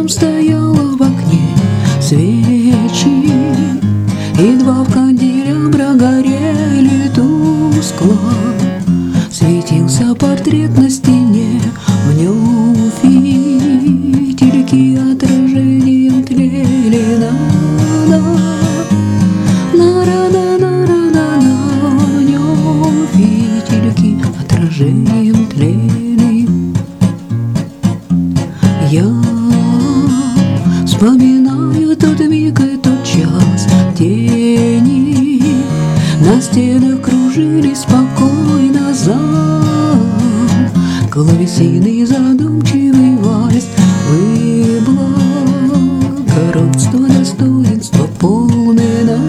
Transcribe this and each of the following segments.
Там стояла в окне свечи, и два в канделябра горели тускло. Светился портрет на стене, в нем фитильки отражением тлели. В нем фитильки отражением тлели. Я вспоминаю тот миг и тот час. Тени на стенах кружились спокойно за клавесиный задумчивый вальс. Вы благородство, достоинство полное.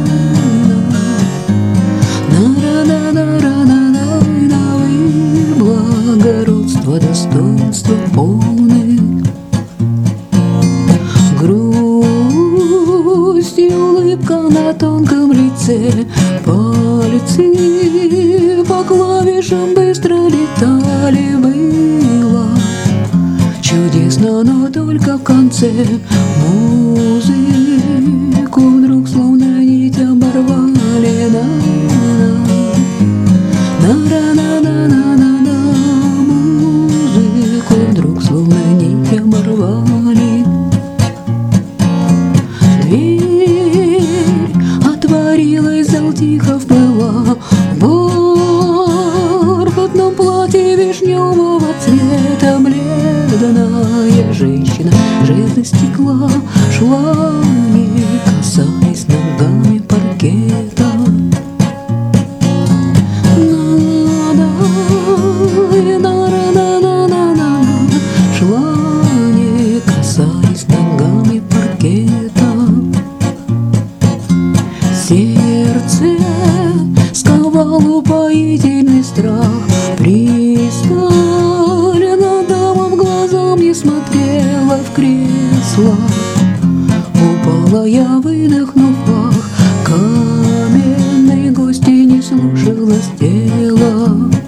Вы благородство, достоинство полное. Грусть и улыбка на тонком лице, пальцы по клавишам быстро летали. Было чудесно, но только в конце музыку вдруг словно нить оборвали. Музыку вдруг словно нить оборвали. Дверь отворилась, зал тихо вплыла. В бархатном платье вишневого цвета бледная женщина жезла стекла шла, не касаясь ногами паркета. Шла, не касаясь ногами паркета. Сердце сковал упоительный страх. Пристально дамам глазам не смотрела в кресло. Упала я, выдохнув ах, каменной гости не слушалась тела.